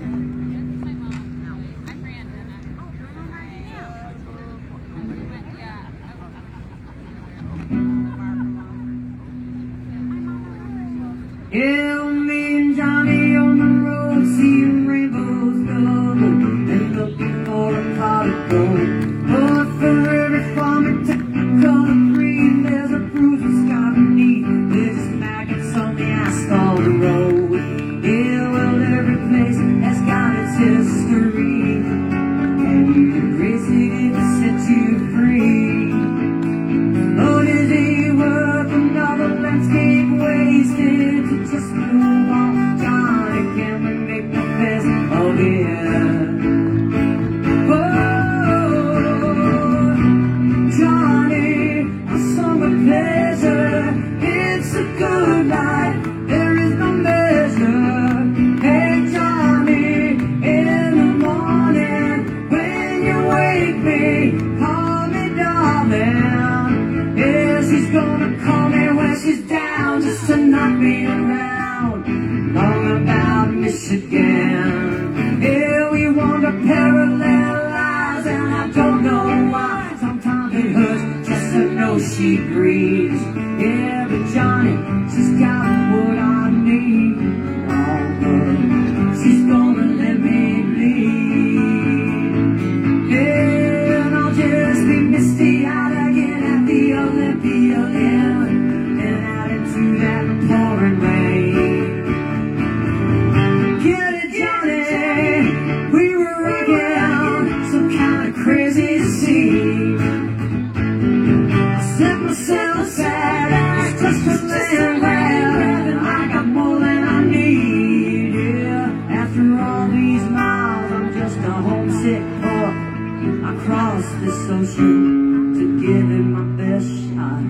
Yeah, me and Johnny on the road, seeing rainbows colored, and looking for a pot of gold. But for every farm it took the color green, there's a bruising scar beneath. There's just maggots on the asphalt road. Yeah, well, every place has got its history, and you can race it if it sets you free. Oh, is it worth another landscape wasted? Just move on, Johnny, can we make the best of it? Oh, Johnny, a summer pleasure, it's a good life, there is no measure. Hey, Johnny, in the morning, when you wake me, call me darling. Yeah, she's gonna call me when she's down, just to knock me around. Long about Michigan. Yeah, we wander parallel lives, and I don't know why. Sometimes it hurts just to know she breathes. Yeah, but Johnny, she's got what I need. Oh, but she's gonna let me bleed. Yeah, and I'll just be misty-eyed again at the Olympia Inn, and out into that pouring rain. Get it, Johnny, we were rocking some kind of crazy scene. I set myself aside, just to land grab, and I got more than I need. Yeah, after all these miles, I'm just a homesick boy. I crossed this ocean to give it my best shot.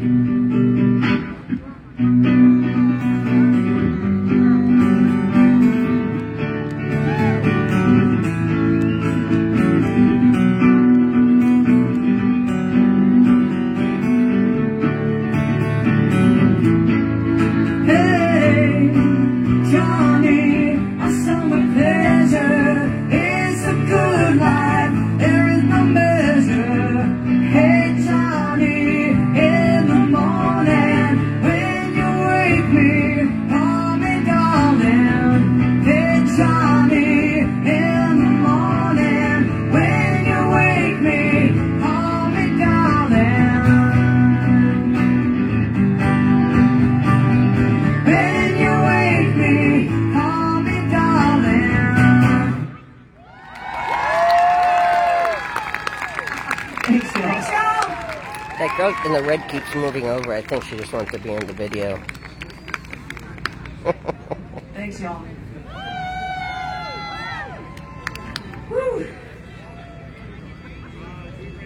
Hey, Johnny, a summer pleasure, it's a good life, there is no measure. Hey, Johnny, in the morning, when you wake me, call me darling. Hey, Johnny, in the morning, when you wake me, call me darling. When you wake me, call me darling. Thanks, y'all. That girl in the red keeps moving over. I think she just wants to be in the video. Thanks, y'all.